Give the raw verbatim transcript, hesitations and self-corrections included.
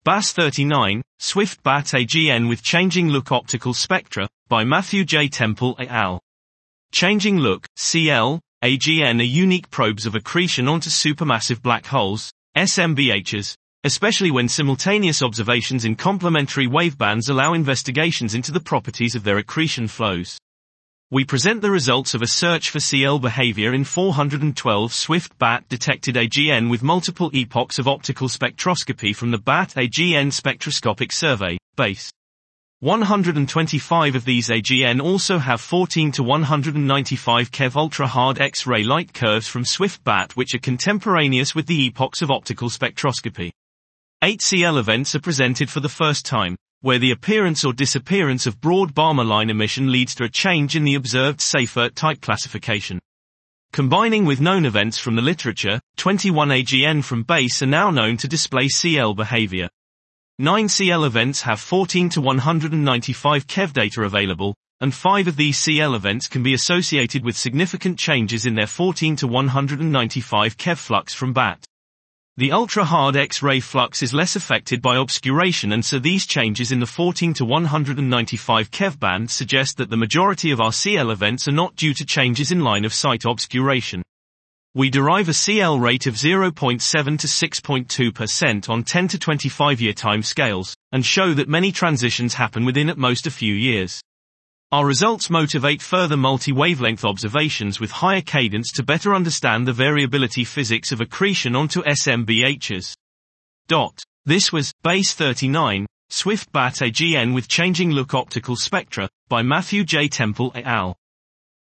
B A S thirty-nine, Swift-Bat A G N with Changing Look Optical Spectra, by Matthew J. Temple et al. Changing Look, C L, A G N are unique probes of accretion onto supermassive black holes, S M B Hs, especially when simultaneous observations in complementary wavebands allow investigations into the properties of their accretion flows. We present the results of a search for C L behavior in four hundred twelve Swift-Bat detected A G N with multiple epochs of optical spectroscopy from the Bat A G N Spectroscopic Survey, B A S. one hundred twenty-five of these A G N also have fourteen to one hundred ninety-five keV ultra-hard X-ray light curves from Swift-Bat which are contemporaneous with the epochs of optical spectroscopy. Eight C L events are presented for the first time, where the appearance or disappearance of broad Balmer line emission leads to a change in the observed Seyfert type classification. Combining with known events from the literature, twenty-one A G N from B A S are now known to display C L behavior. Nine C L events have fourteen to one hundred ninety-five keV data available, and five of these C L events can be associated with significant changes in their fourteen to one hundred ninety-five keV flux from B A T. The ultra-hard X-ray flux is less affected by obscuration, and so these changes in the fourteen to one hundred ninety-five keV band suggest that the majority of our C L events are not due to changes in line of sight obscuration. We derive a C L rate of zero point seven to six point two percent on ten to twenty-five year time scales, and show that many transitions happen within at most a few years. Our results motivate further multi-wavelength observations with higher cadence to better understand the variability physics of accretion onto S M B Hs. Dot. This was B A S thirty-nine, Swift-Bat A G N with Changing Look Optical Spectra, by Matthew J. Temple et al.